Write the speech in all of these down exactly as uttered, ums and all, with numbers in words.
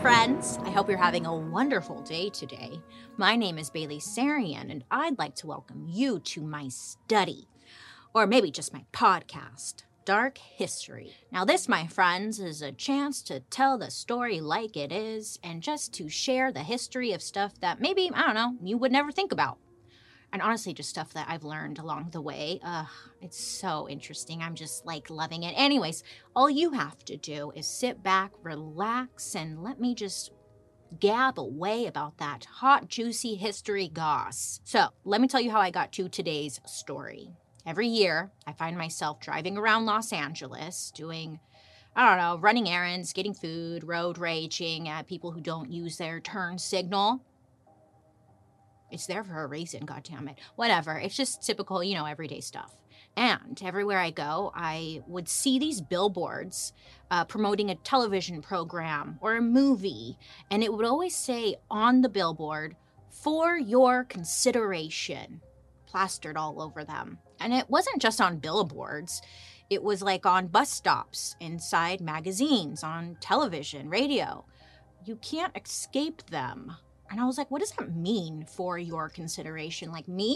friends. I hope you're having a wonderful day today. My name is Bailey Sarian, and I'd like to welcome you to my study, or maybe just my podcast, Dark History. Now this, my friends, is a chance to tell the story like it is, and just to share the history of stuff that maybe, I don't know, you would never think about. And honestly, just stuff that I've learned along the way. Ugh, it's so interesting. I'm just like loving it. Anyways, all you have to do is sit back, relax, and let me just gab away about that hot, juicy history goss. So let me tell you how I got to today's story. Every year, I find myself driving around Los Angeles doing, I don't know, running errands, getting food, road raging at people who don't use their turn signal. It's there for a reason, goddammit. Whatever, it's just typical, you know, everyday stuff. And everywhere I go, I would see these billboards uh, promoting a television program or a movie. And it would always say on the billboard, "For your consideration," plastered all over them. And it wasn't just on billboards. It was like on bus stops, inside magazines, on television, radio. You can't escape them. And I was like, what does that mean, for your consideration? Like me?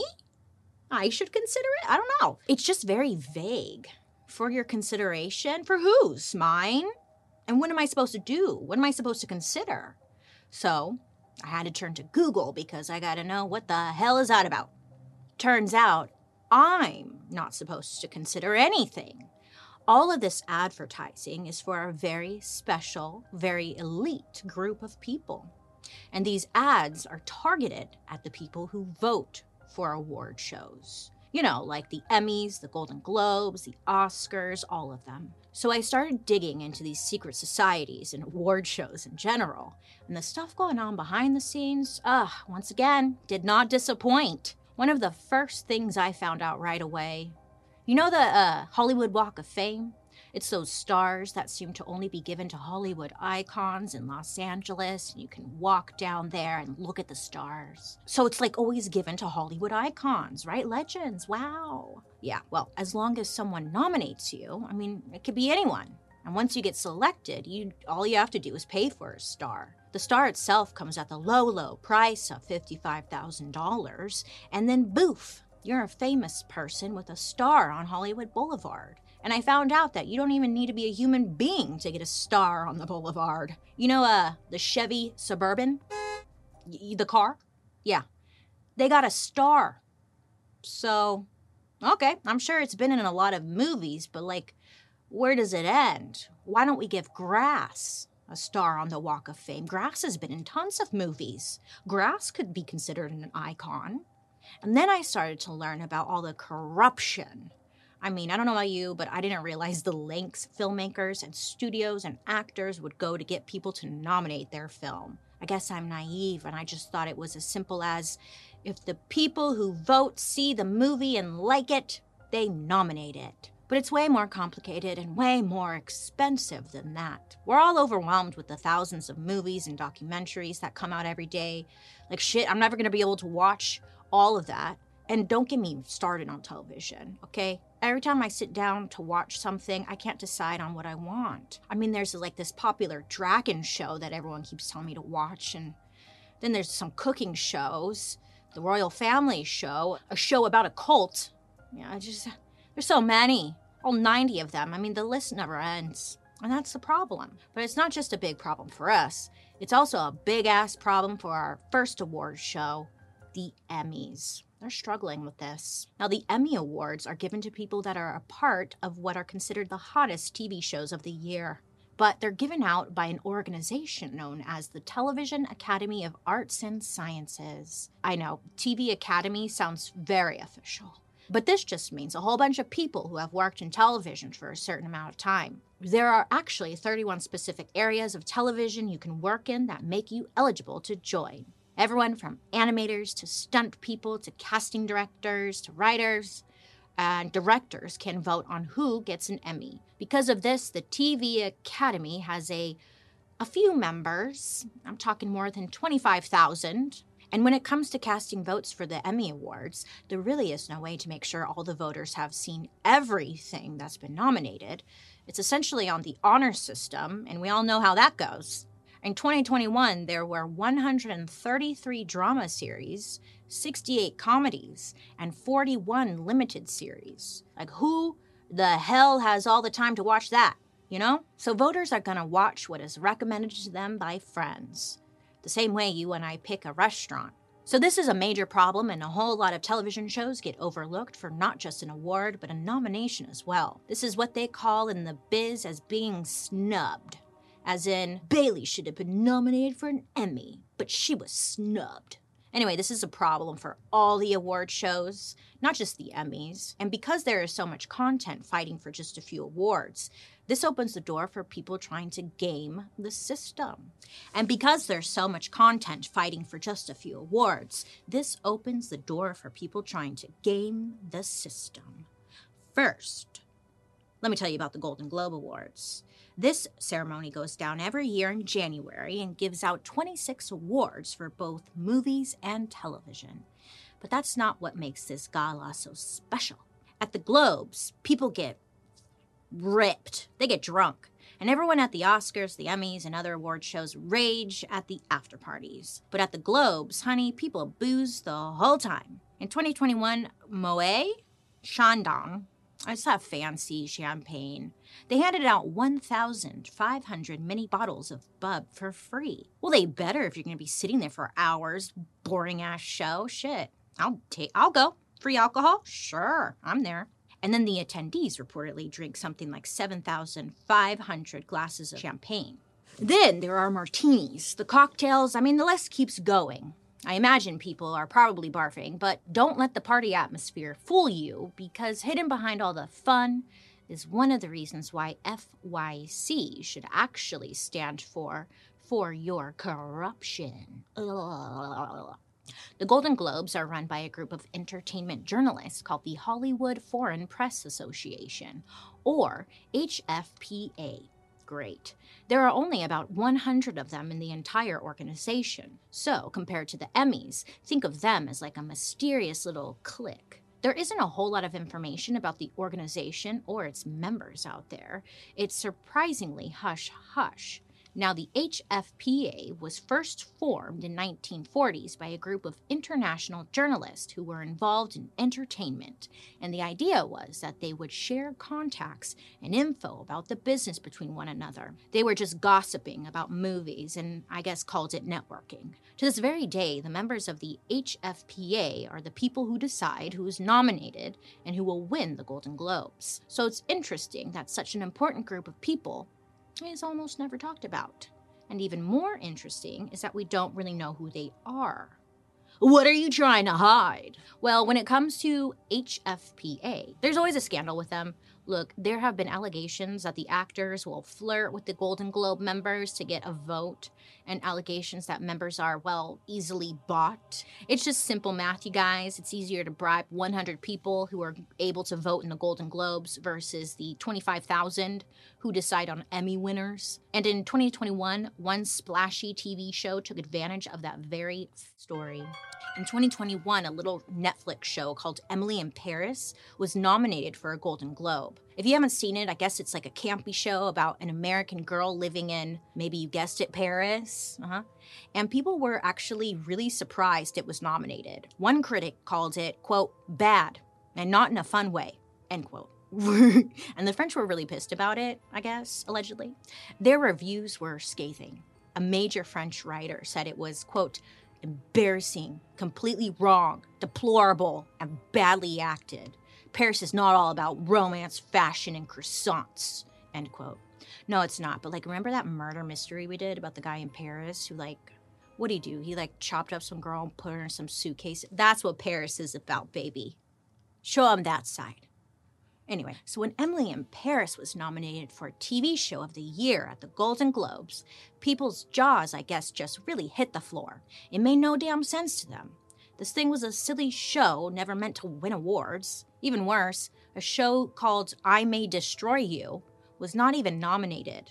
I should consider it? I don't know. It's just very vague. For your consideration? For whose? Mine? And what am I supposed to do? What am I supposed to consider? So I had to turn to Google because I got to know what the hell is that about. Turns out I'm not supposed to consider anything. All of this advertising is for a very special, very elite group of people. And these ads are targeted at the people who vote for award shows. You know, like the Emmys, the Golden Globes, the Oscars, all of them. So I started digging into these secret societies and award shows in general. And the stuff going on behind the scenes, ugh, once again, did not disappoint. One of the first things I found out right away, you know the uh, Hollywood Walk of Fame? It's those stars that seem to only be given to Hollywood icons in Los Angeles. You can walk down there and look at the stars. So it's like always given to Hollywood icons, right? Legends, wow. Yeah, well, as long as someone nominates you, I mean, it could be anyone. And once you get selected, you all you have to do is pay for a star. The star itself comes at the low, low price of fifty-five thousand dollars. And then boof, you're a famous person with a star on Hollywood Boulevard. And I found out that you don't even need to be a human being to get a star on the boulevard. You know, uh, the Chevy Suburban? Y- the car? Yeah. They got a star. So, okay, I'm sure it's been in a lot of movies, but like, where does it end? Why don't we give grass a star on the Walk of Fame? Grass has been in tons of movies. Grass could be considered an icon. And then I started to learn about all the corruption. I mean, I don't know about you, but I didn't realize the lengths filmmakers and studios and actors would go to get people to nominate their film. I guess I'm naive, and I just thought it was as simple as, if the people who vote see the movie and like it, they nominate it. But it's way more complicated and way more expensive than that. We're all overwhelmed with the thousands of movies and documentaries that come out every day. Like shit, I'm never gonna be able to watch all of that. And don't get me started on television, okay? Every time I sit down to watch something, I can't decide on what I want. I mean, there's like this popular dragon show that everyone keeps telling me to watch, and then there's some cooking shows, the Royal Family show, a show about a cult. Yeah, just, there's so many, all ninety of them. I mean, the list never ends, and that's the problem. But it's not just a big problem for us. It's also a big-ass problem for our first award show, the Emmys. They're struggling with this. Now, the Emmy Awards are given to people that are a part of what are considered the hottest T V shows of the year. But they're given out by an organization known as the Television Academy of Arts and Sciences. I know, T V Academy sounds very official. But this just means a whole bunch of people who have worked in television for a certain amount of time. There are actually thirty-one specific areas of television you can work in that make you eligible to join. Everyone from animators to stunt people to casting directors to writers and directors can vote on who gets an Emmy. Because of this, the T V Academy has a, a few members. I'm talking more than twenty-five thousand. And when it comes to casting votes for the Emmy Awards, there really is no way to make sure all the voters have seen everything that's been nominated. It's essentially on the honor system, and we all know how that goes. In twenty twenty-one, there were one hundred thirty-three drama series, sixty-eight comedies, and forty-one limited series. Like, who the hell has all the time to watch that, you know? So voters are gonna watch what is recommended to them by friends, the same way you and I pick a restaurant. So this is a major problem, and a whole lot of television shows get overlooked for not just an award, but a nomination as well. This is what they call in the biz as being snubbed. As in, Bailey should have been nominated for an Emmy, but she was snubbed. Anyway, this is a problem for all the award shows, not just the Emmys. And because there is so much content fighting for just a few awards, this opens the door for people trying to game the system. And because there's so much content fighting for just a few awards, this opens the door for people trying to game the system. First, let me tell you about the Golden Globe Awards. This ceremony goes down every year in January and gives out twenty-six awards for both movies and television. But that's not what makes this gala so special. At the Globes, people get ripped. They get drunk. And everyone at the Oscars, the Emmys, and other award shows rage at the after parties. But at the Globes, honey, people booze the whole time. In twenty twenty-one, Moet Chandon, I just have fancy champagne. They handed out one thousand five hundred mini bottles of bub for free. Well, they better if you're going to be sitting there for hours. Boring ass show. Shit. I'll take, I'll go. Free alcohol? Sure, I'm there. And then the attendees reportedly drink something like seven thousand five hundred glasses of champagne. Then there are martinis, the cocktails. I mean, the list keeps going. I imagine people are probably barfing, but don't let the party atmosphere fool you, because hidden behind all the fun is one of the reasons why F Y C should actually stand for For Your Corruption. Ugh. The Golden Globes are run by a group of entertainment journalists called the Hollywood Foreign Press Association, or H F P A. Great. There are only about one hundred of them in the entire organization. So, compared to the Emmys, think of them as like a mysterious little clique. There isn't a whole lot of information about the organization or its members out there. It's surprisingly hush-hush. Now, the H F P A was first formed in nineteen forties by a group of international journalists who were involved in entertainment, and the idea was that they would share contacts and info about the business between one another. They were just gossiping about movies and, I guess, called it networking. To this very day, the members of the H F P A are the people who decide who is nominated and who will win the Golden Globes. So it's interesting that such an important group of people is almost never talked about. And even more interesting is that we don't really know who they are. What are you trying to hide? Well, when it comes to H F P A, there's always a scandal with them. Look, there have been allegations that the actors will flirt with the Golden Globe members to get a vote, and allegations that members are, well, easily bought. It's just simple math, you guys. It's easier to bribe one hundred people who are able to vote in the Golden Globes versus the twenty-five thousand who decide on Emmy winners. And in twenty twenty-one, one splashy T V show took advantage of that very story. In twenty twenty-one, a little Netflix show called Emily in Paris was nominated for a Golden Globe. If you haven't seen it, I guess it's like a campy show about an American girl living in, maybe you guessed it, Paris. Uh-huh. And people were actually really surprised it was nominated. One critic called it, quote, bad, and not in a fun way, end quote. And the French were really pissed about it, I guess, allegedly. Their reviews were scathing. A major French writer said it was, quote, embarrassing, completely wrong, deplorable, and badly acted. Paris is not all about romance, fashion, and croissants, end quote. No, it's not. But, like, remember that murder mystery we did about the guy in Paris who, like, what'd he do? He, like, chopped up some girl and put her in some suitcase. That's what Paris is about, baby. Show him that side. Anyway, so when Emily in Paris was nominated for T V Show of the Year at the Golden Globes, people's jaws, I guess, just really hit the floor. It made no damn sense to them. This thing was a silly show, never meant to win awards. Even worse, a show called I May Destroy You was not even nominated.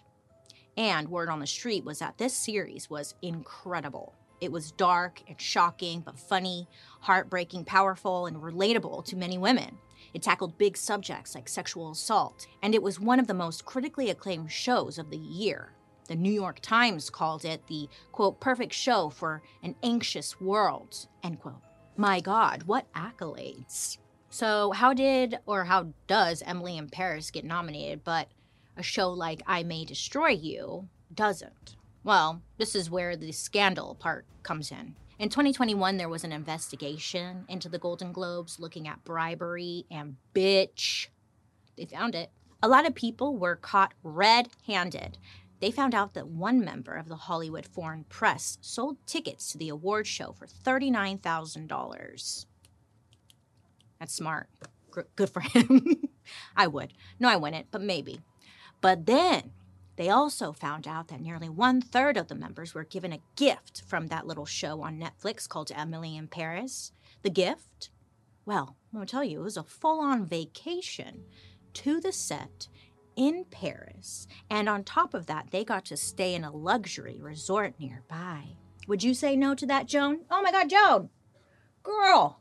And word on the street was that this series was incredible. It was dark and shocking, but funny, heartbreaking, powerful, and relatable to many women. It tackled big subjects like sexual assault, and it was one of the most critically acclaimed shows of the year. The New York Times called it the, quote, perfect show for an anxious world, end quote. My God, what accolades. So how did, or how does Emily in Paris get nominated, but a show like I May Destroy You doesn't? Well, this is where the scandal part comes in. In twenty twenty-one, there was an investigation into the Golden Globes looking at bribery, and bitch, they found it. A lot of people were caught red-handed. They found out that one member of the Hollywood Foreign Press sold tickets to the award show for thirty-nine thousand dollars. That's smart. Good for him. I would. No, I wouldn't, but maybe. But then they also found out that nearly one-third of the members were given a gift from that little show on Netflix called Emily in Paris. The gift? Well, I'm going to tell you, it was a full-on vacation to the set in Paris. And on top of that, they got to stay in a luxury resort nearby. Would you say no to that, Joan? Oh my God, Joan! Girl!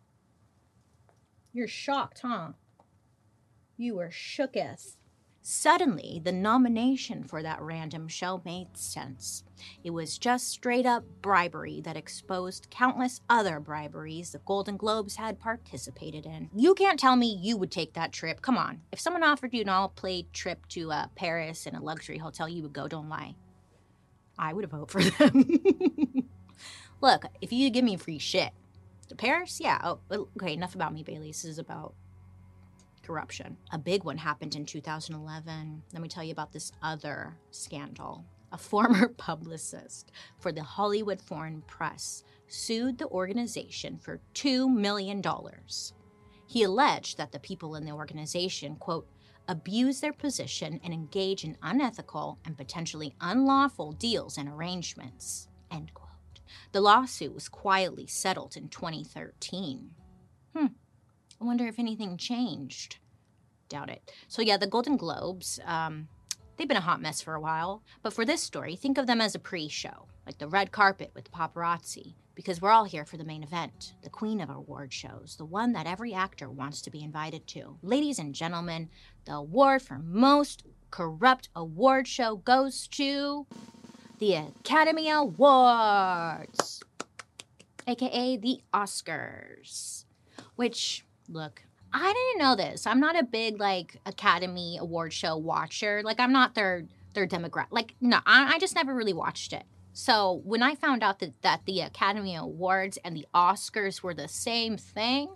You're shocked, huh? You were shooketh. Suddenly, the nomination for that random show made sense. It was just straight-up bribery that exposed countless other briberies the Golden Globes had participated in. You can't tell me you would take that trip. Come on. If someone offered you an all-paid trip to uh, Paris in a luxury hotel, you would go, don't lie. I would vote for them. Look, if you give me free shit. To Paris? Yeah. Oh, okay, enough about me, Bailey. This is about corruption. A big one happened in two thousand eleven. Let me tell you about this other scandal. A former publicist for the Hollywood Foreign Press sued the organization for two million dollars. He alleged that the people in the organization, quote, abuse their position and engage in unethical and potentially unlawful deals and arrangements, end quote. The lawsuit was quietly settled in twenty thirteen. Hmm. I wonder if anything changed. Doubt it. So yeah, the Golden Globes, um, they've been a hot mess for a while. But for this story, think of them as a pre-show, like the red carpet with paparazzi, because we're all here for the main event, the queen of award shows, the one that every actor wants to be invited to. Ladies and gentlemen, the award for most corrupt award show goes to the Academy Awards, aka the Oscars, which, look, I didn't know this. I'm not a big, like, Academy Award show watcher. Like, I'm not their their demographic. Like, no, I, I just never really watched it. So when I found out that, that the Academy Awards and the Oscars were the same thing,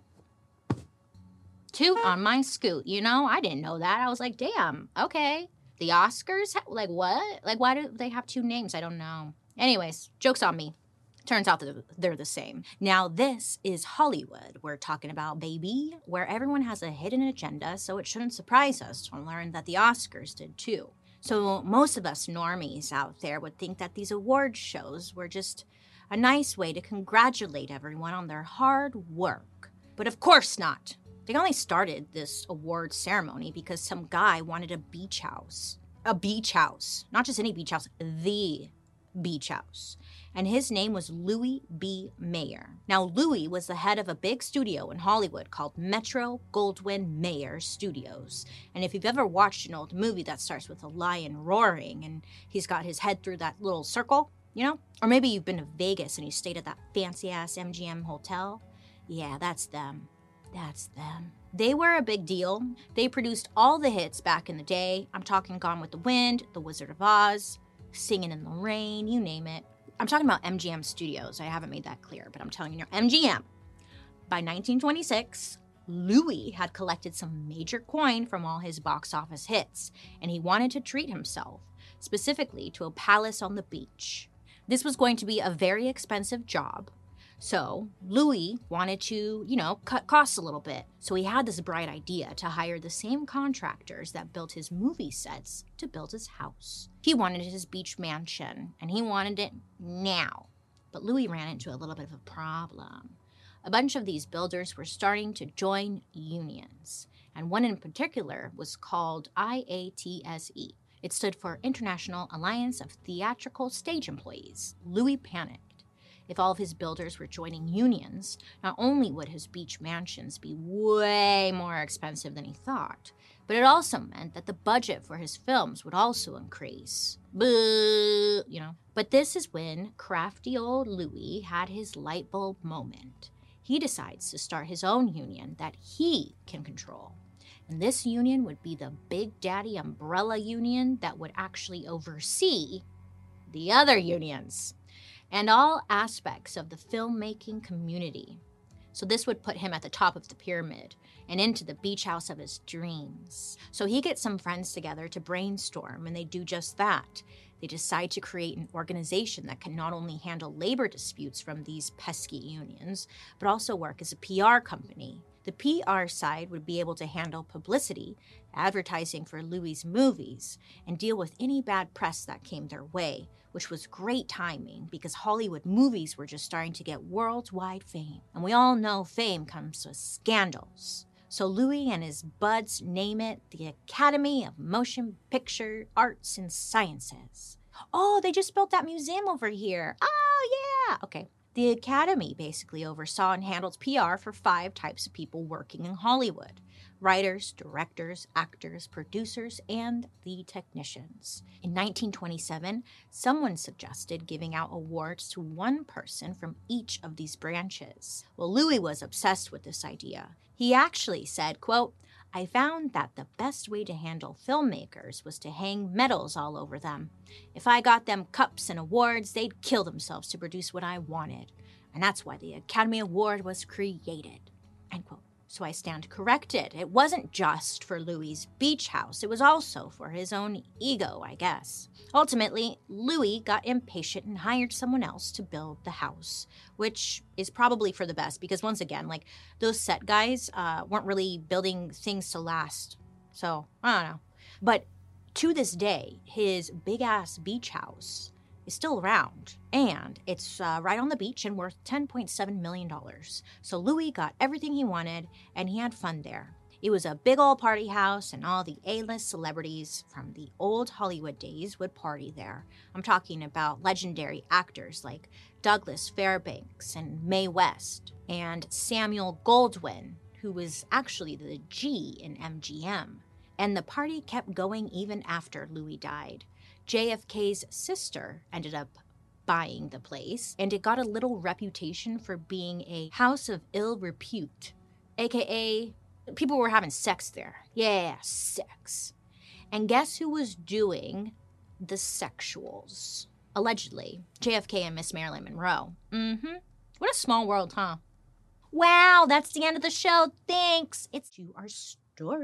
toot on my scoot, you know? I didn't know that. I was like, damn, okay. The Oscars? Like, what? Like, why do they have two names? I don't know. Anyways, joke's on me. Turns out that they're the same. Now, this is Hollywood we're talking about, baby, where everyone has a hidden agenda, so it shouldn't surprise us to learn that the Oscars did too. So most of us normies out there would think that these award shows were just a nice way to congratulate everyone on their hard work. But of course not. They only started this award ceremony because some guy wanted a beach house. A beach house. Not just any beach house, the beach house. And his name was Louis B. Mayer. Now, Louis was the head of a big studio in Hollywood called Metro-Goldwyn-Mayer Studios. And if you've ever watched an old movie that starts with a lion roaring and he's got his head through that little circle, you know? Or maybe you've been to Vegas and you stayed at that fancy-ass M G M hotel. Yeah, that's them. That's them. They were a big deal. They produced all the hits back in the day. I'm talking Gone with the Wind, The Wizard of Oz, Singing in the Rain, you name it. I'm talking about M G M Studios. I haven't made that clear, but I'm telling you, M G M. By nineteen twenty-six, Louis had collected some major coin from all his box office hits, and he wanted to treat himself, specifically to a palace on the beach. This was going to be a very expensive job, so Louis wanted to, you know, cut costs a little bit. So he had this bright idea to hire the same contractors that built his movie sets to build his house. He wanted his beach mansion, and he wanted it now. But Louis ran into a little bit of a problem. A bunch of these builders were starting to join unions, and one in particular was called I A T S E. It stood for International Alliance of Theatrical Stage Employees. Louis panicked. If all of his builders were joining unions, not only would his beach mansions be way more expensive than he thought, but it also meant that the budget for his films would also increase. Boo, you know. But this is when crafty old Louis had his light bulb moment. He decides to start his own union that he can control. And this union would be the Big Daddy umbrella union that would actually oversee the other unions and all aspects of the filmmaking community. So this would put him at the top of the pyramid and into the beach house of his dreams. So he gets some friends together to brainstorm, and they do just that. They decide to create an organization that can not only handle labor disputes from these pesky unions, but also work as a P R company. The P R side would be able to handle publicity, advertising for Louis' movies, and deal with any bad press that came their way, which was great timing because Hollywood movies were just starting to get worldwide fame. And we all know fame comes with scandals. So Louis and his buds name it the Academy of Motion Picture Arts and Sciences. Oh, they just built that museum over here. Oh, yeah. Okay. The Academy basically oversaw and handled P R for five types of people working in Hollywood: writers, directors, actors, producers, and the technicians. In nineteen twenty-seven, someone suggested giving out awards to one person from each of these branches. Well, Louis was obsessed with this idea. He actually said, quote, "I found that the best way to handle filmmakers was to hang medals all over them. If I got them cups and awards, they'd kill themselves to produce what I wanted. And that's why the Academy Award was created." End quote. So I stand corrected. It wasn't just for Louis' beach house. It was also for his own ego, I guess. Ultimately, Louis got impatient and hired someone else to build the house, which is probably for the best because, once again, like, those set guys uh, weren't really building things to last. So, I don't know. But to this day, his big-ass beach house is still around, and it's uh, right on the beach and worth ten point seven million dollars. So Louis got everything he wanted, and he had fun there. It was a big old party house, and all the A-list celebrities from the old Hollywood days would party there. I'm talking about legendary actors like Douglas Fairbanks and Mae West, and Samuel Goldwyn, who was actually the G in M G M. And the party kept going even after Louis died. J F K's sister ended up buying the place, and it got a little reputation for being a house of ill repute, aka people were having sex there. Yeah, sex. And guess who was doing the sexuals? Allegedly, J F K and Miss Marilyn Monroe. Mm-hmm. What a small world, huh? Wow, that's the end of the show. Thanks. It's to our story.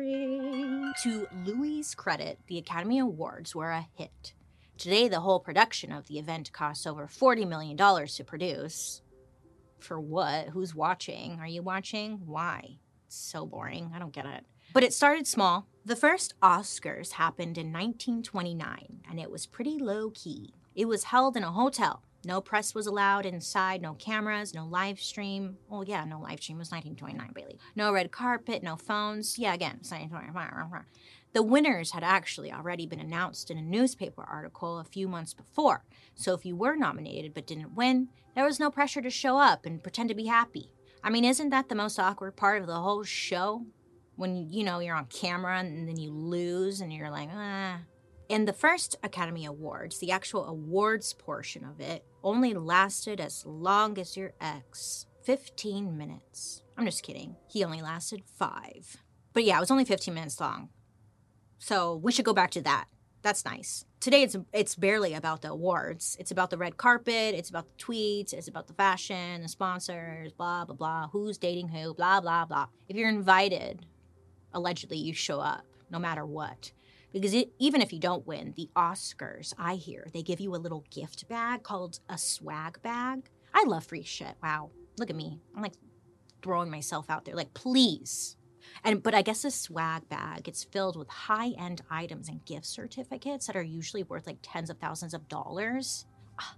To Louis' credit, the Academy Awards were a hit. Today, the whole production of the event costs over forty million dollars to produce. For what? Who's watching? Are you watching? Why? It's so boring. I don't get it. But it started small. The first Oscars happened in nineteen twenty-nine, and it was pretty low-key. It was held in a hotel. No press was allowed inside, no cameras, no live stream. Oh, yeah, no live stream. It was nineteen twenty-nine, Bailey. No red carpet, no phones. Yeah, again, it's nineteen twenty-nine. The winners had actually already been announced in a newspaper article a few months before. So if you were nominated but didn't win, there was no pressure to show up and pretend to be happy. I mean, isn't that the most awkward part of the whole show? When, you know, you're on camera and then you lose and you're like, ah. In the first Academy Awards, the actual awards portion of it only lasted as long as your ex. fifteen minutes. I'm just kidding. He only lasted five. But yeah, it was only fifteen minutes long. So we should go back to that. That's nice. Today, it's it's barely about the awards. It's about the red carpet. It's about the tweets. It's about the fashion, the sponsors, blah, blah, blah. Who's dating who, blah, blah, blah. If you're invited, allegedly, you show up no matter what. Because it, even if you don't win, the Oscars, I hear, they give you a little gift bag called a swag bag. I love free shit. Wow. Look at me. I'm like throwing myself out there. Like, please. And But I guess this swag bag, it's filled with high-end items and gift certificates that are usually worth like tens of thousands of dollars.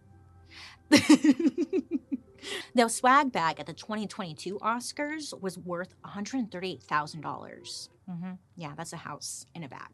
The swag bag at the twenty twenty-two Oscars was worth one hundred thirty-eight thousand dollars. Mm-hmm. Yeah, that's a house in a bag.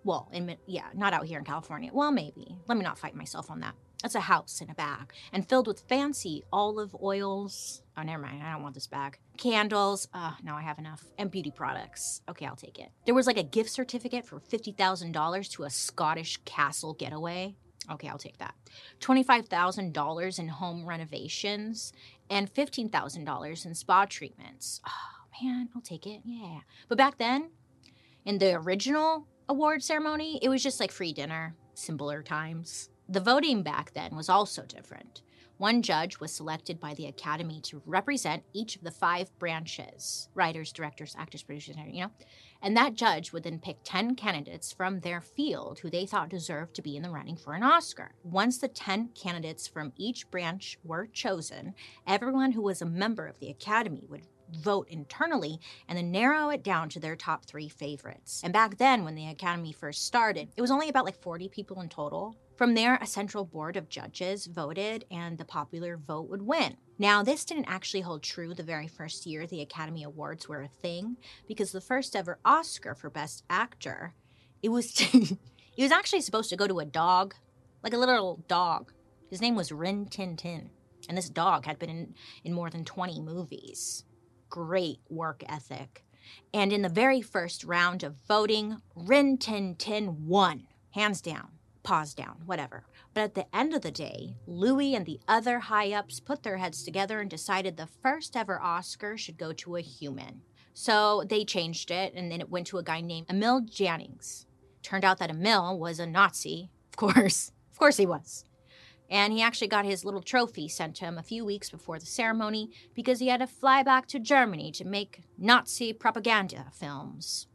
Well, in yeah, not out here in California. Well, maybe. Let me not fight myself on that. That's a house in a bag and filled with fancy olive oils. Oh, never mind. I don't want this bag. Candles. Uh, no, I have enough. And beauty products. Okay, I'll take it. There was like a gift certificate for fifty thousand dollars to a Scottish castle getaway. Okay, I'll take that. twenty-five thousand dollars in home renovations and fifteen thousand dollars in spa treatments. Oh, man, I'll take it. Yeah. But back then, in the original award ceremony, it was just like free dinner, simpler times. The voting back then was also different. One judge was selected by the Academy to represent each of the five branches: writers, directors, actors, producers, you know. And that judge would then pick ten candidates from their field who they thought deserved to be in the running for an Oscar. Once the ten candidates from each branch were chosen, everyone who was a member of the Academy would vote internally and then narrow it down to their top three favorites. And back then, when the Academy first started, it was only about like forty people in total. From there, a central board of judges voted and the popular vote would win. Now, this didn't actually hold true the very first year the Academy Awards were a thing, because the first ever Oscar for Best Actor, it was it was actually supposed to go to a dog, like a little dog. His name was Rin Tin Tin, and this dog had been in, in more than twenty movies. Great work ethic. And in the very first round of voting, Rin Tin Tin won, hands down. Pause down, whatever. But at the end of the day, Louis and the other high-ups put their heads together and decided the first ever Oscar should go to a human. So they changed it, and then it went to a guy named Emil Jannings. Turned out that Emil was a Nazi. Of course. Of course he was. And he actually got his little trophy sent to him a few weeks before the ceremony because he had to fly back to Germany to make Nazi propaganda films.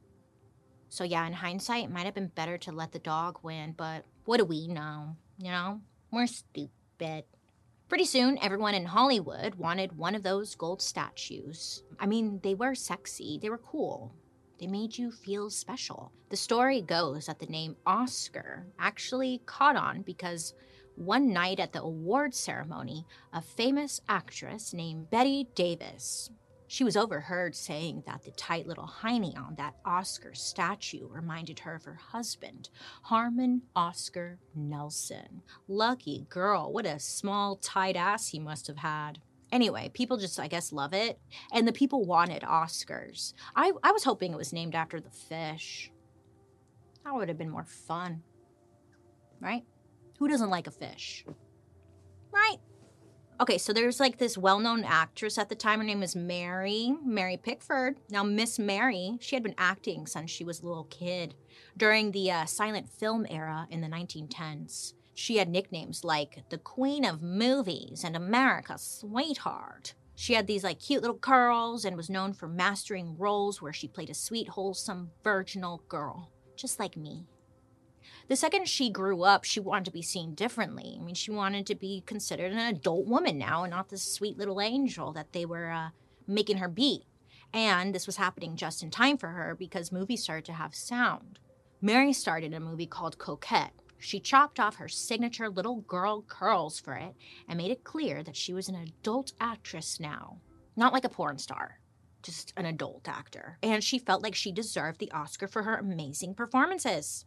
So yeah, in hindsight, it might have been better to let the dog win, but what do we know? You know, we're stupid. Pretty soon, everyone in Hollywood wanted one of those gold statues. I mean, they were sexy, they were cool. They made you feel special. The story goes that the name Oscar actually caught on because one night at the award ceremony, a famous actress named Bette Davis, she was overheard saying that the tight little hiney on that Oscar statue reminded her of her husband, Harmon Oscar Nelson. Lucky girl, what a small, tight ass he must have had. Anyway, people just, I guess, love it. And the people wanted Oscars. I, I was hoping it was named after the fish. That would have been more fun. Right? Who doesn't like a fish? Right? Okay, so there's like this well-known actress at the time. Her name was Mary, Mary Pickford. Now, Miss Mary, she had been acting since she was a little kid during the uh, silent film era in the nineteen tens. She had nicknames like the Queen of Movies and America's Sweetheart. She had these like cute little curls and was known for mastering roles where she played a sweet, wholesome, virginal girl, just like me. The second she grew up, she wanted to be seen differently. I mean, she wanted to be considered an adult woman now and not this sweet little angel that they were uh, making her be. And this was happening just in time for her because movies started to have sound. Mary starred in a movie called Coquette. She chopped off her signature little girl curls for it and made it clear that she was an adult actress now. Not like a porn star, just an adult actor. And she felt like she deserved the Oscar for her amazing performances.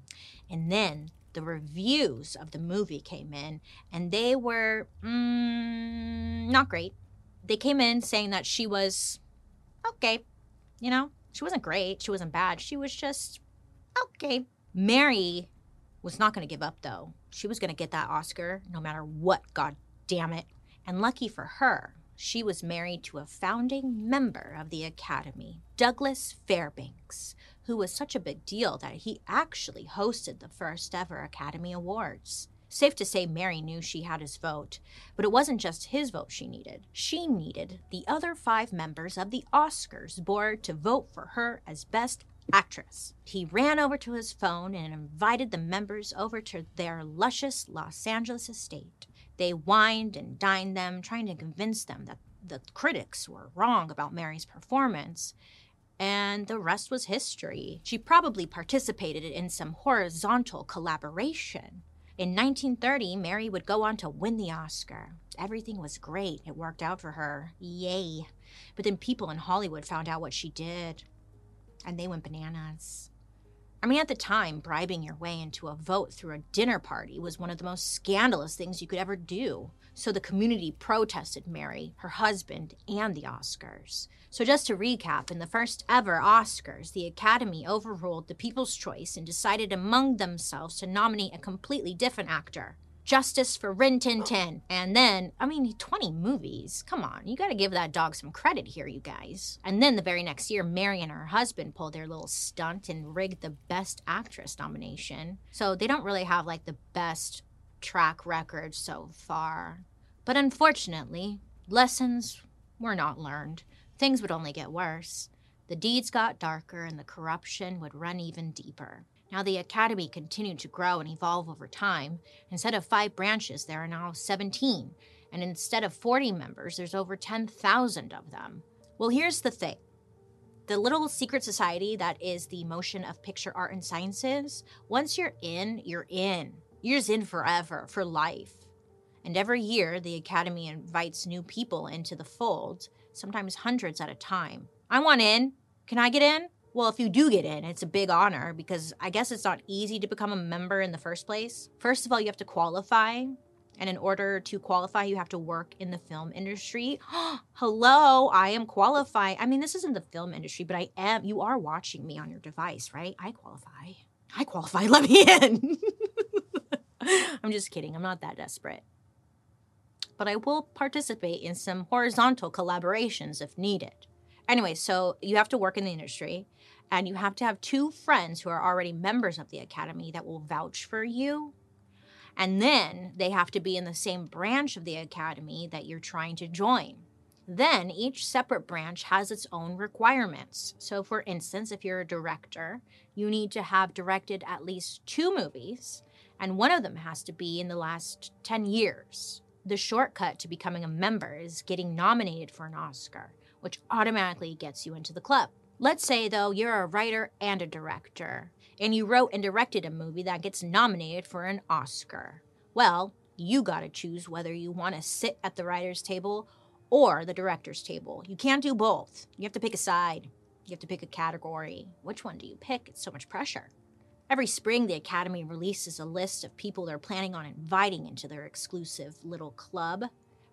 And then the reviews of the movie came in, and they were mm, not great. They came in saying that she was okay. You know, she wasn't great. She wasn't bad. She was just okay. Mary was not going to give up, though. She was going to get that Oscar no matter what, god damn it. And lucky for her, she was married to a founding member of the Academy, Douglas Fairbanks, who was such a big deal that he actually hosted the first ever Academy Awards. Safe to say Mary knew she had his vote, but it wasn't just his vote she needed. She needed the other five members of the Oscars board to vote for her as Best Actress. He ran over to his phone and invited the members over to their luscious Los Angeles estate. They wined and dined them, trying to convince them that the critics were wrong about Mary's performance, and the rest was history. She probably participated in some horizontal collaboration. In nineteen thirty, Mary would go on to win the Oscar. Everything was great. It worked out for her. Yay. But then people in Hollywood found out what she did, and they went bananas. I mean, at the time, bribing your way into a vote through a dinner party was one of the most scandalous things you could ever do. So the community protested Mary, her husband, and the Oscars. So just to recap, in the first ever Oscars, the Academy overruled the People's Choice and decided among themselves to nominate a completely different actor. Justice for Rin Tin Tin. And then, I mean, twenty movies. Come on, you gotta give that dog some credit here, you guys. And then the very next year, Mary and her husband pulled their little stunt and rigged the Best Actress nomination. So they don't really have like the best track record so far. But unfortunately, lessons were not learned. Things would only get worse. The deeds got darker and the corruption would run even deeper. Now, the Academy continued to grow and evolve over time. Instead of five branches, there are now seventeen. And instead of forty members, there's over ten thousand of them. Well, here's the thing. The little secret society that is the Motion of Picture Art and Sciences, once you're in, you're in. You're just in forever, for life. And every year, the Academy invites new people into the fold, sometimes hundreds at a time. I want in. Can I get in? Well, if you do get in, it's a big honor because I guess it's not easy to become a member in the first place. First of all, you have to qualify. And in order to qualify, you have to work in the film industry. Hello, I am qualified. I mean, this isn't the film industry, but I am. You are watching me on your device, right? I qualify. I qualify. Let me in. I'm just kidding. I'm not that desperate. But I will participate in some horizontal collaborations if needed. Anyway, so you have to work in the industry, and you have to have two friends who are already members of the Academy that will vouch for you. And then they have to be in the same branch of the Academy that you're trying to join. Then each separate branch has its own requirements. So for instance, if you're a director, you need to have directed at least two movies, and one of them has to be in the last ten years. The shortcut to becoming a member is getting nominated for an Oscar, which automatically gets you into the club. Let's say, though, you're a writer and a director, and you wrote and directed a movie that gets nominated for an Oscar. Well, you gotta choose whether you want to sit at the writer's table or the director's table. You can't do both. You have to pick a side. You have to pick a category. Which one do you pick? It's so much pressure. Every spring, the Academy releases a list of people they're planning on inviting into their exclusive little club.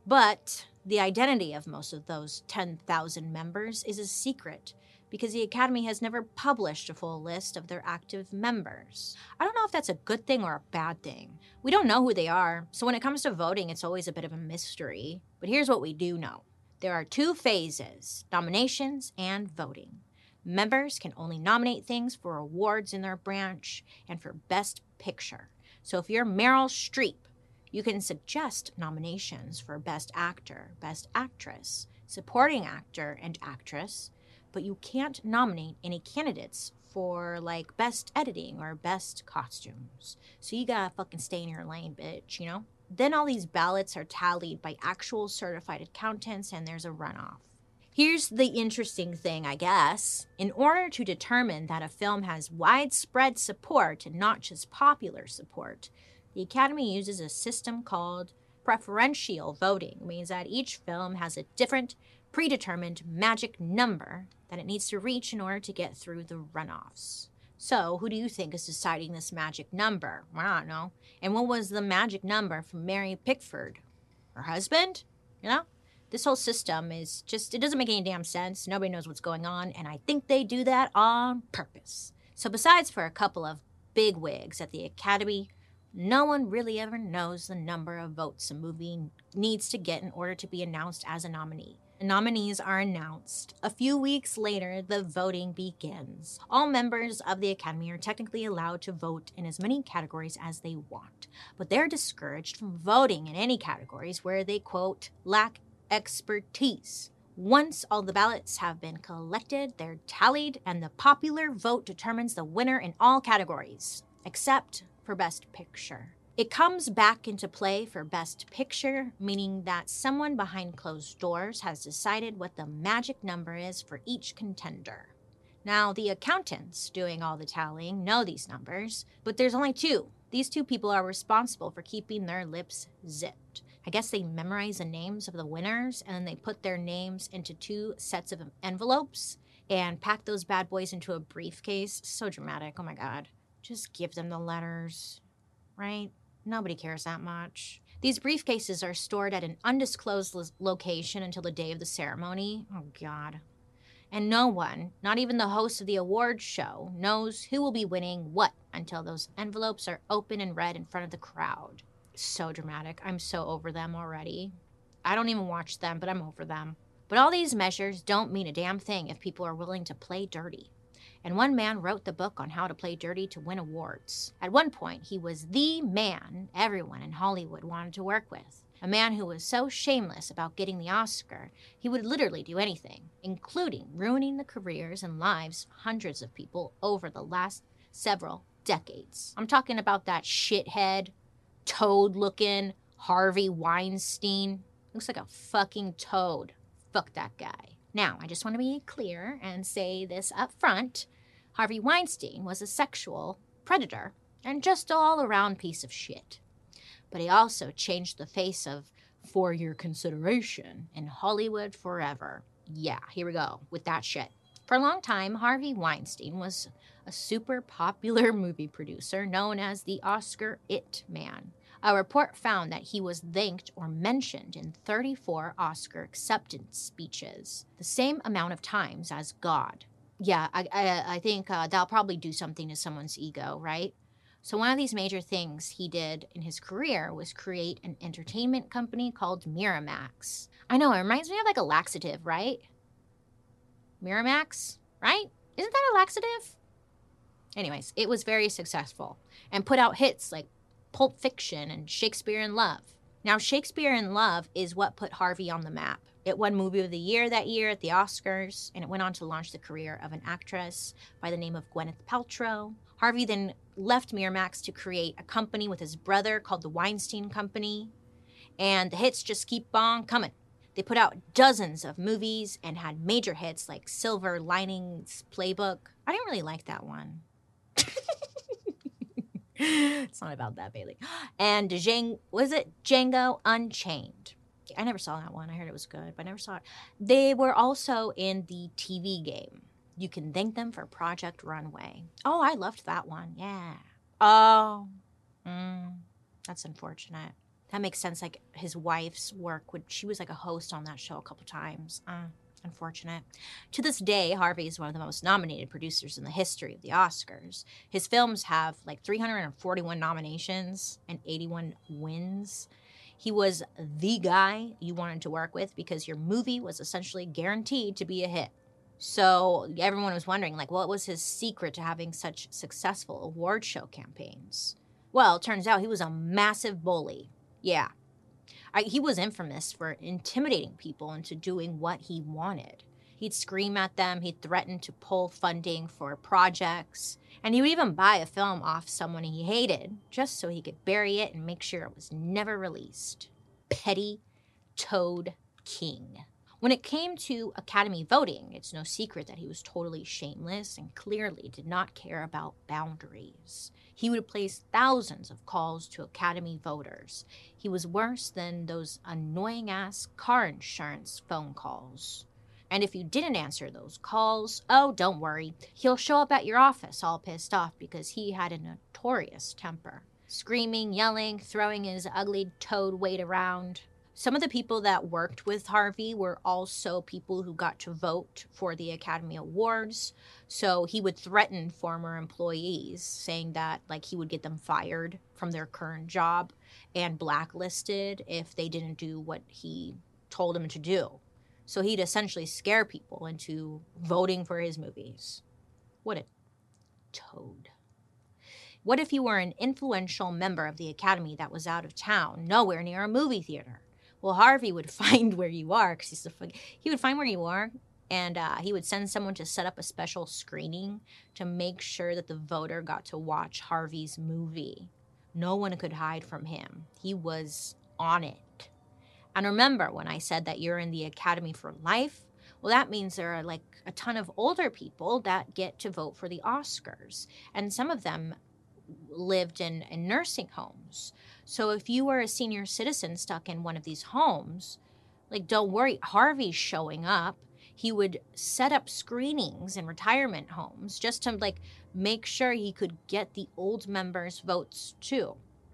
But the identity of most of those ten thousand members is a secret because the Academy has never published a full list of their active members. I don't know if that's a good thing or a bad thing. We don't know who they are, so when it comes to voting, it's always a bit of a mystery. But here's what we do know. There are two phases, nominations and voting. Members can only nominate things for awards in their branch and for Best Picture. So if you're Meryl Streep, you can suggest nominations for Best Actor, Best Actress, Supporting Actor, and Actress, but you can't nominate any candidates for, like, Best Editing or Best Costumes. So you gotta fucking stay in your lane, bitch, you know? Then all these ballots are tallied by actual certified accountants, and there's a runoff. Here's the interesting thing, I guess. In order to determine that a film has widespread support and not just popular support, the Academy uses a system called preferential voting. It means that each film has a different predetermined magic number that it needs to reach in order to get through the runoffs. So, who do you think is deciding this magic number? I don't know. And what was the magic number for Mary Pickford? Her husband? You know? This whole system is just, it doesn't make any damn sense. Nobody knows what's going on, and I think they do that on purpose. So besides for a couple of big wigs at the Academy, no one really ever knows the number of votes a movie needs to get in order to be announced as a nominee. The nominees are announced. A few weeks later, the voting begins. All members of the Academy are technically allowed to vote in as many categories as they want, but they're discouraged from voting in any categories where they, quote, lack expertise. Once all the ballots have been collected, they're tallied, and the popular vote determines the winner in all categories, except for Best Picture. It comes back into play for Best Picture, meaning that someone behind closed doors has decided what the magic number is for each contender. Now, the accountants doing all the tallying know these numbers, but there's only two. These two people are responsible for keeping their lips zipped. I guess they memorize the names of the winners, and then they put their names into two sets of envelopes. and pack those bad boys into a briefcase. So dramatic. Oh my God. Just give them the letters, right? Nobody cares that much. These briefcases are stored at an undisclosed lo- location until the day of the ceremony. Oh God. And no one, not even the host of the awards show, knows who will be winning what until those envelopes are open and read in front of the crowd. So dramatic. I'm so over them already. I don't even watch them, but I'm over them. But all these measures don't mean a damn thing if people are willing to play dirty. And one man wrote the book on how to play dirty to win awards. At one point, he was the man everyone in Hollywood wanted to work with. A man who was so shameless about getting the Oscar, he would literally do anything, including ruining the careers and lives of hundreds of people over the last several decades. I'm talking about that shithead, toad-looking Harvey Weinstein. Looks like a fucking toad. Fuck that guy. Now, I just want to be clear and say this up front. Harvey Weinstein was a sexual predator and just all-around piece of shit. But he also changed the face of For Your Consideration in Hollywood forever. Yeah, here we go with that shit. For a long time, Harvey Weinstein was a super popular movie producer known as the Oscar It Man. A report found that he was thanked or mentioned in thirty-four Oscar acceptance speeches, the same amount of times as God. Yeah, I, I, I think uh, that'll probably do something to someone's ego, right? So one of these major things he did in his career was create an entertainment company called Miramax. I know, it reminds me of like a laxative, right? Miramax, right? Isn't that a laxative? Anyways, it was very successful and put out hits like Pulp Fiction and Shakespeare in Love. Now, Shakespeare in Love is what put Harvey on the map. It won Movie of the Year that year at the Oscars, and it went on to launch the career of an actress by the name of Gwyneth Paltrow. Harvey then left Miramax to create a company with his brother called the Weinstein Company, and the hits just keep on coming. They put out dozens of movies and had major hits like Silver Linings Playbook. I didn't really like that one. It's not about that, Bailey. And Django, was it Django Unchained? I never saw that one. I heard it was good, but I never saw it. They were also in the T V game. You Can Thank Them for Project Runway. Oh, I loved that one. Yeah. Oh, mm, that's unfortunate. That makes sense. Like his wife's work, would she was like a host on that show a couple times. Uh, Unfortunate. To this day, Harvey is one of the most nominated producers in the history of the Oscars. His films have like three hundred forty-one nominations and eighty-one wins. He was the guy you wanted to work with because your movie was essentially guaranteed to be a hit. So everyone was wondering, like, what was his secret to having such successful award show campaigns? Well, it turns out he was a massive bully. Yeah. I, he was infamous for intimidating people into doing what he wanted. He'd scream at them, he'd threaten to pull funding for projects, and he would even buy a film off someone he hated just so he could bury it and make sure it was never released. Petty Toad King. When it came to Academy voting, it's no secret that he was totally shameless and clearly did not care about boundaries. He would place thousands of calls to Academy voters. He was worse than those annoying-ass car insurance phone calls. And if you didn't answer those calls, oh, don't worry. He'll show up at your office all pissed off because he had a notorious temper. Screaming, yelling, throwing his ugly toad weight around. Some of the people that worked with Harvey were also people who got to vote for the Academy Awards. So he would threaten former employees, saying that like he would get them fired from their current job and blacklisted if they didn't do what he told them to do. So he'd essentially scare people into voting for his movies. What a toad. What if you were an influential member of the Academy that was out of town, nowhere near a movie theater? Well, Harvey would find where you are, because he's the he would find where you are, and uh, he would send someone to set up a special screening to make sure that the voter got to watch Harvey's movie. No one could hide from him. He was on it. And remember when I said that you're in the Academy for life? Well, that means there are like a ton of older people that get to vote for the Oscars, and some of them lived in, in nursing homes. So if you were a senior citizen stuck in one of these homes, like, don't worry, Harvey's showing up. He would set up screenings in retirement homes just to like make sure he could get the old members' votes too.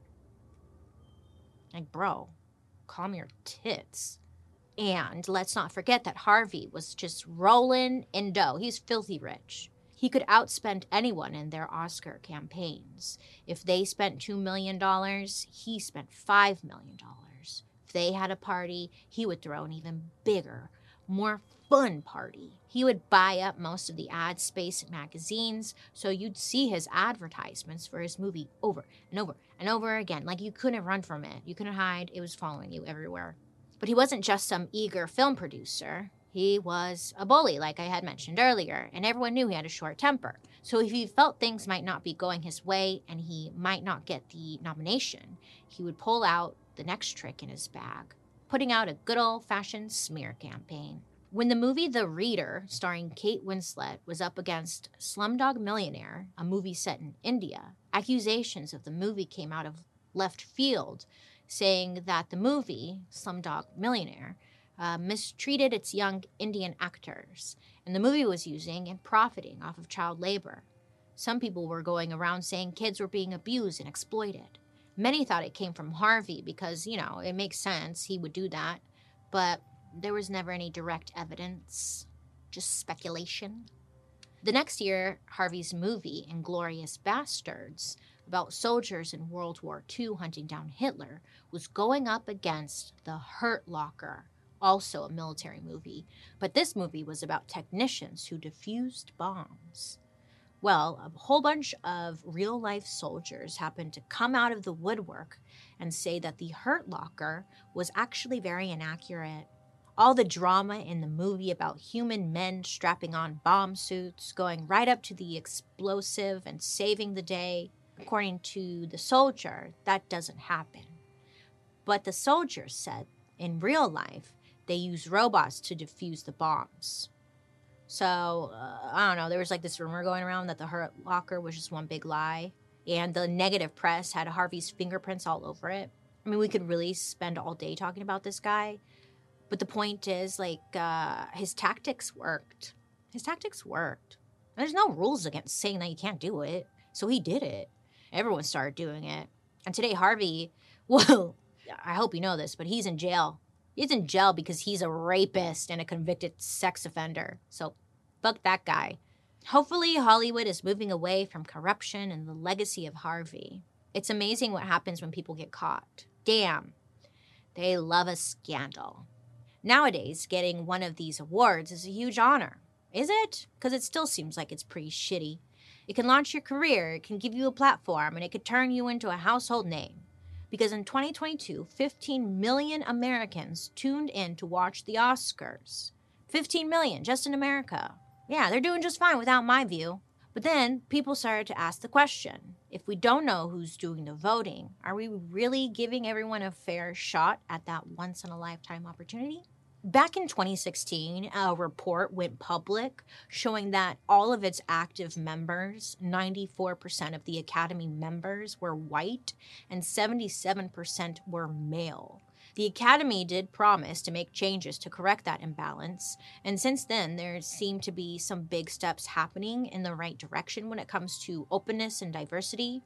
Like, bro, calm your tits. And let's not forget that Harvey was just rolling in dough. He's filthy rich. He could outspend anyone in their Oscar campaigns. If they spent two million dollars, he spent five million dollars. If they had a party, he would throw an even bigger, more fun party. He would buy up most of the ad space in magazines, so you'd see his advertisements for his movie over and over and over again. Like, you couldn't run from it. You couldn't hide. It was following you everywhere. But he wasn't just some eager film producer. He was a bully, like I had mentioned earlier, and everyone knew he had a short temper. So if he felt things might not be going his way and he might not get the nomination, he would pull out the next trick in his bag, putting out a good old-fashioned smear campaign. When the movie The Reader, starring Kate Winslet, was up against Slumdog Millionaire, a movie set in India, accusations of the movie came out of left field, saying that the movie, Slumdog Millionaire, uh, mistreated its young Indian actors, and the movie was using and profiting off of child labor. Some people were going around saying kids were being abused and exploited. Many thought it came from Harvey because, you know, it makes sense, he would do that, but there was never any direct evidence, just speculation. The next year, Harvey's movie, Inglourious Bastards, about soldiers in World War Two hunting down Hitler, was going up against The Hurt Locker, also a military movie, but this movie was about technicians who defused bombs. Well, a whole bunch of real-life soldiers happened to come out of the woodwork and say that The Hurt Locker was actually very inaccurate. All the drama in the movie about human men strapping on bomb suits, going right up to the explosive and saving the day, according to the soldier, that doesn't happen. But the soldier said in real life, they use robots to defuse the bombs. So, uh, I don't know, there was like this rumor going around that the Hurt Locker was just one big lie. And the negative press had Harvey's fingerprints all over it. I mean, we could really spend all day talking about this guy. But the point is, like, uh, his tactics worked. His tactics worked. There's no rules against saying that you can't do it. So he did it. Everyone started doing it. And today, Harvey, well, I hope you know this, but he's in jail. He's in jail because he's a rapist and a convicted sex offender. So fuck that guy. Hopefully, Hollywood is moving away from corruption and the legacy of Harvey. It's amazing what happens when people get caught. Damn. They love a scandal. Nowadays, getting one of these awards is a huge honor. Is it? Because it still seems like it's pretty shitty. It can launch your career, it can give you a platform, and it could turn you into a household name. Because in twenty twenty-two, fifteen million Americans tuned in to watch the Oscars. fifteen million, just in America. Yeah, they're doing just fine without my view. But then people started to ask the question, if we don't know who's doing the voting, are we really giving everyone a fair shot at that once-in-a-lifetime opportunity? Back in twenty sixteen, a report went public showing that all of its active members, ninety-four percent of the Academy members, were white and seventy-seven percent were male. The Academy did promise to make changes to correct that imbalance, and since then there seem to be some big steps happening in the right direction when it comes to openness and diversity.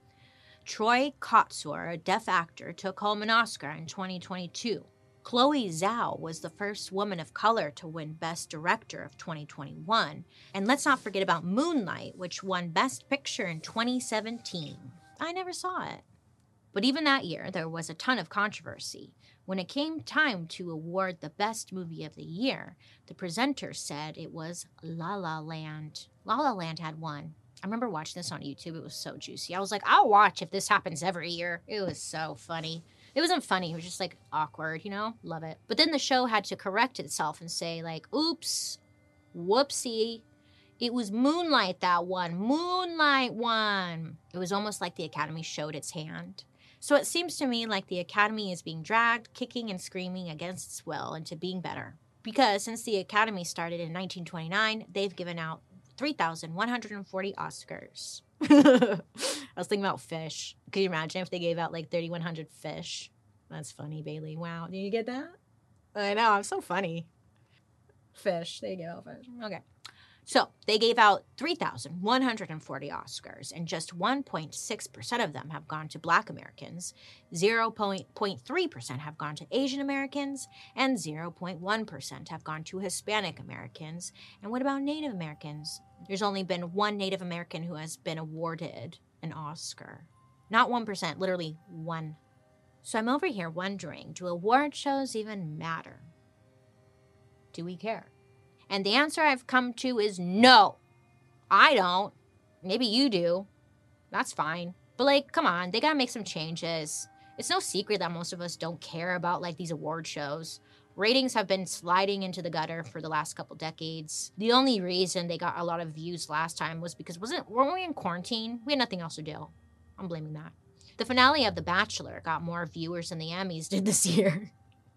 Troy Kotsur, a deaf actor, took home an Oscar in twenty twenty-two. Chloe Zhao was the first woman of color to win Best Director of twenty twenty-one. And let's not forget about Moonlight, which won Best Picture in twenty seventeen. I never saw it. But even that year, there was a ton of controversy. When it came time to award the Best Movie of the Year, the presenter said it was La La Land. La La Land had won. I remember watching this on YouTube. It was so juicy. I was like, I'll watch if this happens every year. It was so funny. It wasn't funny. It was just, like, awkward, you know? Love it. But then the show had to correct itself and say, like, oops, whoopsie. It was Moonlight that won. Moonlight won. It was almost like the Academy showed its hand. So it seems to me like the Academy is being dragged, kicking and screaming against its will into being better. Because since the Academy started in nineteen twenty-nine, they've given out three thousand one hundred forty Oscars. I was thinking about fish. Could you imagine if they gave out like thirty-one hundred fish? That's funny, Bailey. Wow. Did you get that? I know. I'm so funny. Fish. They give out fish. Okay. So they gave out three thousand one hundred forty Oscars, and just one point six percent of them have gone to Black Americans, zero point three percent have gone to Asian Americans, and zero point one percent have gone to Hispanic Americans. And what about Native Americans? There's only been one Native American who has been awarded an Oscar. Not one percent, literally one. So I'm over here wondering, do award shows even matter? Do we care? And the answer I've come to is no. I don't. Maybe you do. That's fine. But, like, come on. They gotta make some changes. It's no secret that most of us don't care about, like, these award shows. Ratings have been sliding into the gutter for the last couple decades. The only reason they got a lot of views last time was because, wasn't, weren't we in quarantine? We had nothing else to do. I'm blaming that. The finale of The Bachelor got more viewers than the Emmys did this year.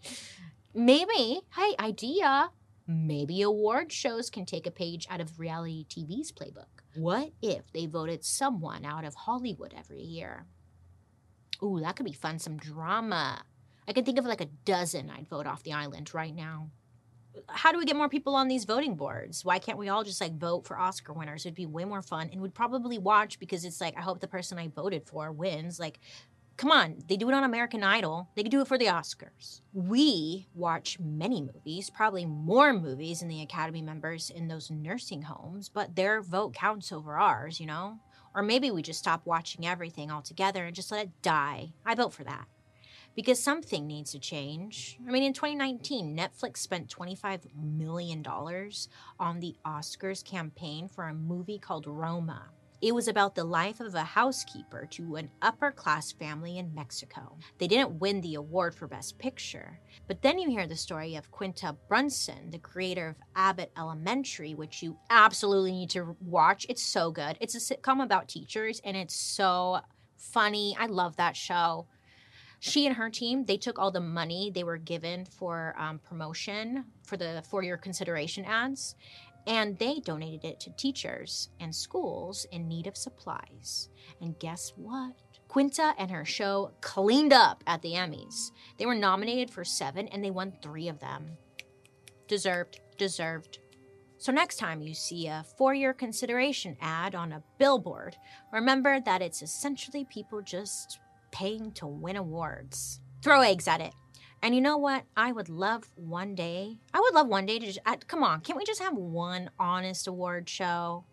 Maybe. Hey, idea. Maybe award shows can take a page out of reality T V's playbook. What if they voted someone out of Hollywood every year? Ooh, that could be fun, some drama. I can think of like a dozen I'd vote off the island right now. How do we get more people on these voting boards? Why can't we all just like vote for Oscar winners? It'd be way more fun, and we'd probably watch because it's like, I hope the person I voted for wins. Like, come on, they do it on American Idol. They could do it for the Oscars. We watch many movies, probably more movies than the Academy members in those nursing homes, but their vote counts over ours, you know? Or maybe we just stop watching everything altogether and just let it die. I vote for that. Because something needs to change. I mean, in twenty nineteen, Netflix spent twenty-five million dollars on the Oscars campaign for a movie called Roma. It was about the life of a housekeeper to an upper-class family in Mexico. They didn't win the award for Best Picture. But then you hear the story of Quinta Brunson, the creator of Abbott Elementary, which you absolutely need to watch. It's so good. It's a sitcom about teachers, and it's so funny. I love that show. She and her team, they took all the money they were given for um, promotion for the for-year consideration ads, and they donated it to teachers and schools in need of supplies. And guess what? Quinta and her show cleaned up at the Emmys. They were nominated for seven, and they won three of them. Deserved, deserved. So next time you see a four-year consideration ad on a billboard, remember that it's essentially people just paying to win awards. Throw eggs at it. And you know what? I would love one day, I would love one day to just, uh, come on, can't we just have one honest award show?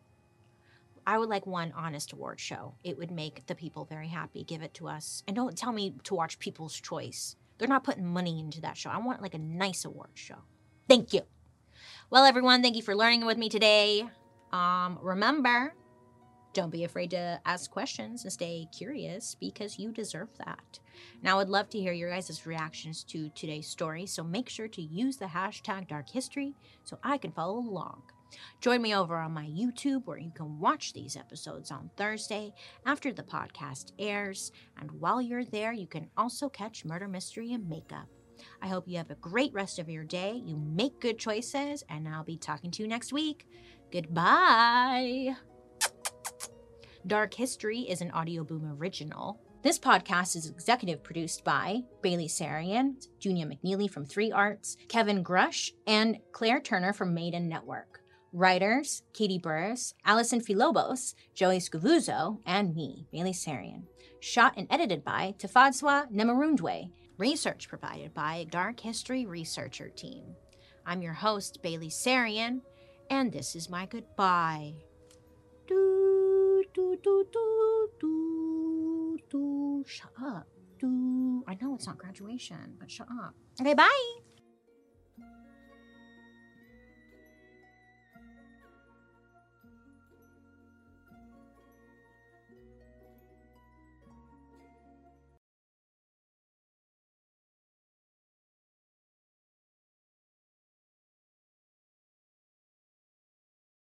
I would like one honest award show. It would make the people very happy. Give it to us. And don't tell me to watch People's Choice. They're not putting money into that show. I want like a nice award show. Thank you. Well, everyone, thank you for learning with me today. Um, remember, don't be afraid to ask questions and stay curious because you deserve that. Now, I would love to hear your guys' reactions to today's story, so make sure to use the hashtag Dark History so I can follow along. Join me over on my YouTube where you can watch these episodes on Thursday after the podcast airs. And while you're there, you can also catch Murder, Mystery, and Makeup. I hope you have a great rest of your day. You make good choices, and I'll be talking to you next week. Goodbye. Dark History is an Audio Boom original. This podcast is executive produced by Bailey Sarian, Junia McNeely from Three Arts, Kevin Grush, and Claire Turner from Maiden Network. Writers, Katie Burris, Allison Filobos, Joey Scavuzzo, and me, Bailey Sarian. Shot and edited by Tafadzwa Nemarundwe. Research provided by Dark History Researcher Team. I'm your host, Bailey Sarian, and this is my goodbye. Do, do, do, do, do, do. Shut up. Do. I know it's not graduation, but shut up. Okay, bye.